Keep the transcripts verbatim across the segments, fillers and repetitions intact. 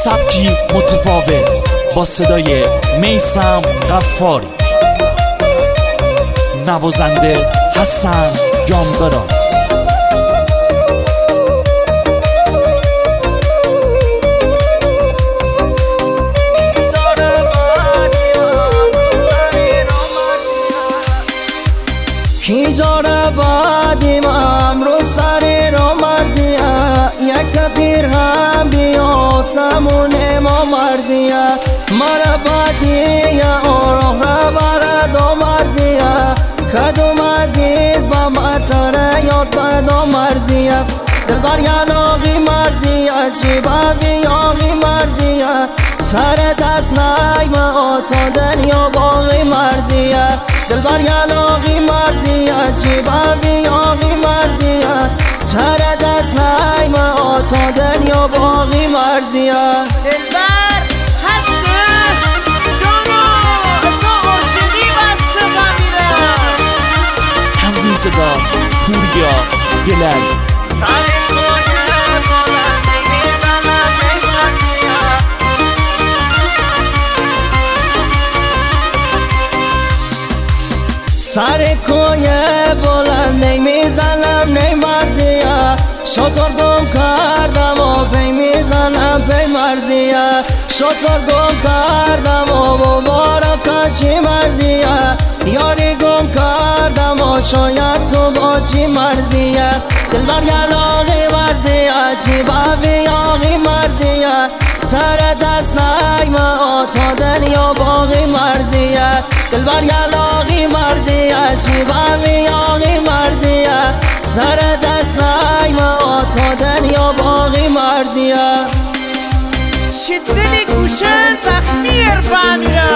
سبکی متفاوت با صدای میثم غفاری، نوازنده حسن جانبرا. کی جاره بادیم امروز سر رو مردیه، یک پیر هم بیا سمونه ما مردیه، مرا بادیه او رو برد و مردیه، کدوم عزیز با مرتره یاد بدو مردیه، دلبر یلاغی مردیه چی بابی یاغی مردیه، سر دست نایم آتو دنیا باغی مردیه، دلبر یلاغی مردیه چی بابی یاغی مردیه، سر دست نایم آتو دنیا باغی مردیه. دلبر هسته جانو تو عاشقی بسته بمیره. تنظیم صدا پوریا گلر. سر کوی بلند نمیزنم نی مردیه، شطور گم کردم و پی میزنم پی مردیه، شطور گم کردم و مبارکشی مردیه، یاری گم کردم و شاید تو باشی مردیه، دلبر یلاغی مردیه چی بابی یاغی مردیه، سر دست نایم آتا دنیا باغی مردیه، دلبر یلاغی مردیه چی بابی یاغی مردیه، سر دست نایم آتا دنیا باغی مردیه. شدنی گوشه زخمی اربمیره.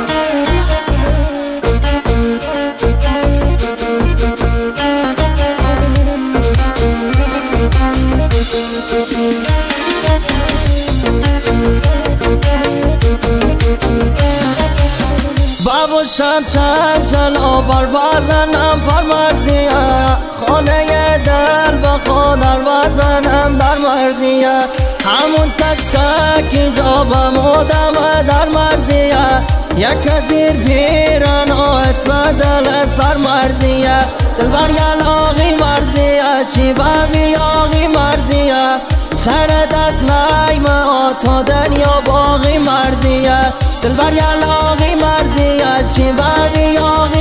بابو شب چند چند آبار بزنم بر مردیه، خانه دل به خودر بزنم در مردیه، همون تسکه که جابم آدم در مردیه، یک زیر پیرن اسم دل سر مردیه، دلبر یلاغی مردیه چی بابی یاغی مردیه، سر دست نایم آتا دنیا باغی مردیه، دلبر یلاغی مردیه چی بابی یاغی